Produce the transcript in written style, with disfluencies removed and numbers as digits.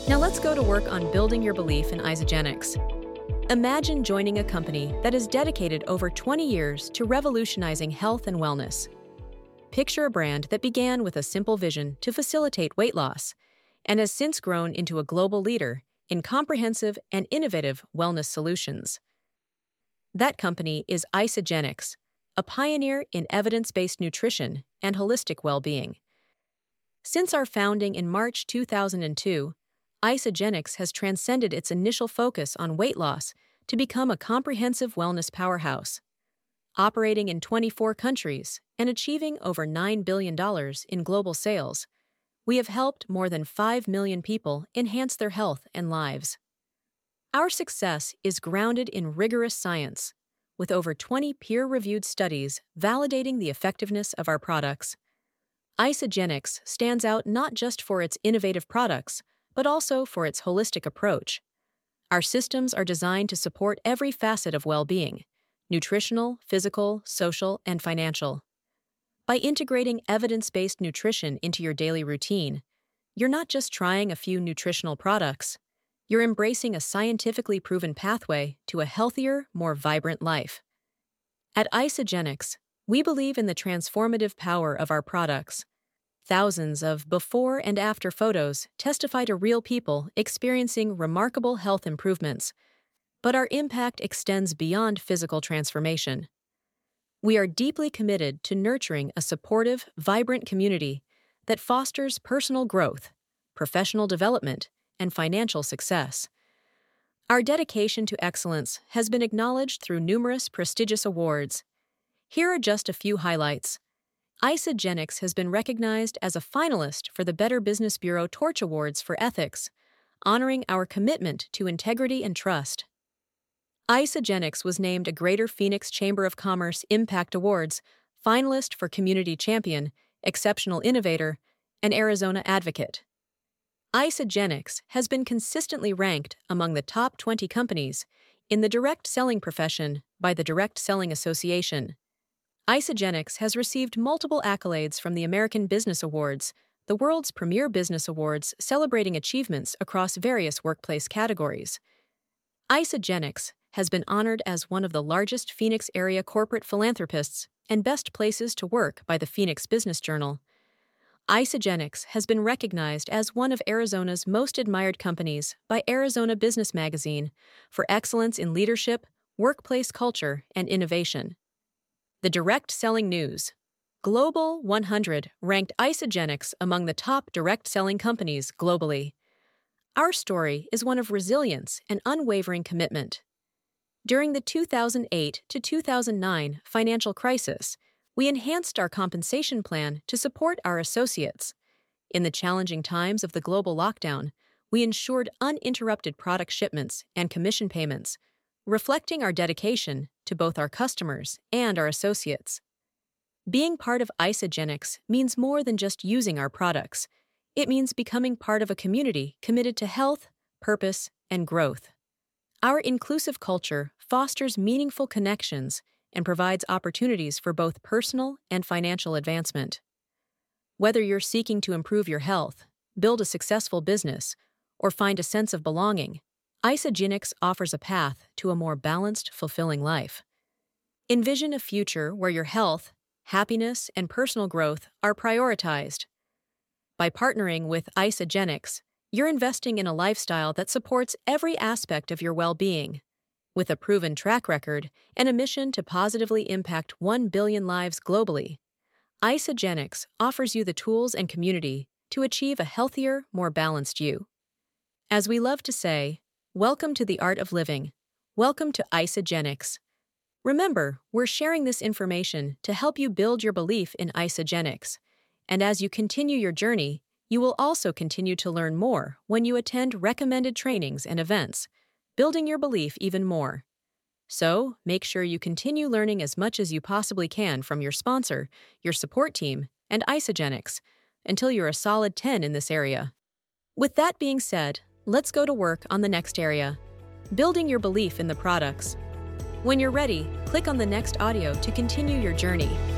Now let's go to work on building your belief in Isagenix. Imagine joining a company that is dedicated over 20 years to revolutionizing health and wellness. Picture a brand that began with a simple vision to facilitate weight loss and has since grown into a global leader in comprehensive and innovative wellness solutions. That company is Isagenix, a pioneer in evidence-based nutrition and holistic well-being. Since our founding in March 2002, Isagenix has transcended its initial focus on weight loss to become a comprehensive wellness powerhouse. Operating in 24 countries and achieving over $9 billion in global sales, we have helped more than 5 million people enhance their health and lives. Our success is grounded in rigorous science, with over 20 peer-reviewed studies validating the effectiveness of our products. Isagenix stands out not just for its innovative products, but also for its holistic approach. Our systems are designed to support every facet of well-being: nutritional, physical, social, and financial. By integrating evidence-based nutrition into your daily routine, you're not just trying a few nutritional products, you're embracing a scientifically proven pathway to a healthier, more vibrant life. At Isagenix, we believe in the transformative power of our products. Thousands of before and after photos testify to real people experiencing remarkable health improvements, but our impact extends beyond physical transformation. We are deeply committed to nurturing a supportive, vibrant community that fosters personal growth, professional development, and financial success. Our dedication to excellence has been acknowledged through numerous prestigious awards. Here are just a few highlights. Isagenix has been recognized as a finalist for the Better Business Bureau Torch Awards for Ethics, honoring our commitment to integrity and trust. Isagenix was named a Greater Phoenix Chamber of Commerce Impact Awards finalist for Community Champion, Exceptional Innovator, and Arizona Advocate. Isagenix has been consistently ranked among the top 20 companies in the direct selling profession by the Direct Selling Association. Isagenix has received multiple accolades from the American Business Awards, the world's premier business awards celebrating achievements across various workplace categories. Isagenix has been honored as one of the largest Phoenix area corporate philanthropists and best places to work by the Phoenix Business Journal. Isagenix has been recognized as one of Arizona's most admired companies by Arizona Business Magazine for excellence in leadership, workplace culture, and innovation. The Direct Selling News Global 100 ranked Isagenix among the top direct selling companies globally. Our story is one of resilience and unwavering commitment. During the 2008 to 2009 financial crisis, we enhanced our compensation plan to support our associates. In the challenging times of the global lockdown, we ensured uninterrupted product shipments and commission payments, reflecting our dedication to both our customers and our associates. Being part of Isagenix means more than just using our products. It means becoming part of a community committed to health, purpose, and growth. Our inclusive culture fosters meaningful connections and provides opportunities for both personal and financial advancement. Whether you're seeking to improve your health, build a successful business, or find a sense of belonging, Isagenix offers a path to a more balanced, fulfilling life. Envision a future where your health, happiness, and personal growth are prioritized. By partnering with Isagenix, you're investing in a lifestyle that supports every aspect of your well-being. With a proven track record and a mission to positively impact 1 billion lives globally, Isagenix offers you the tools and community to achieve a healthier, more balanced you. As we love to say, welcome to the art of living. Welcome to Isagenix. Remember, we're sharing this information to help you build your belief in Isagenix. And as you continue your journey, you will also continue to learn more when you attend recommended trainings and events, building your belief even more. So, make sure you continue learning as much as you possibly can from your sponsor, your support team, and Isagenix, until you're a solid 10 in this area. With that being said, let's go to work on the next area, building your belief in the products. When you're ready, click on the next audio to continue your journey.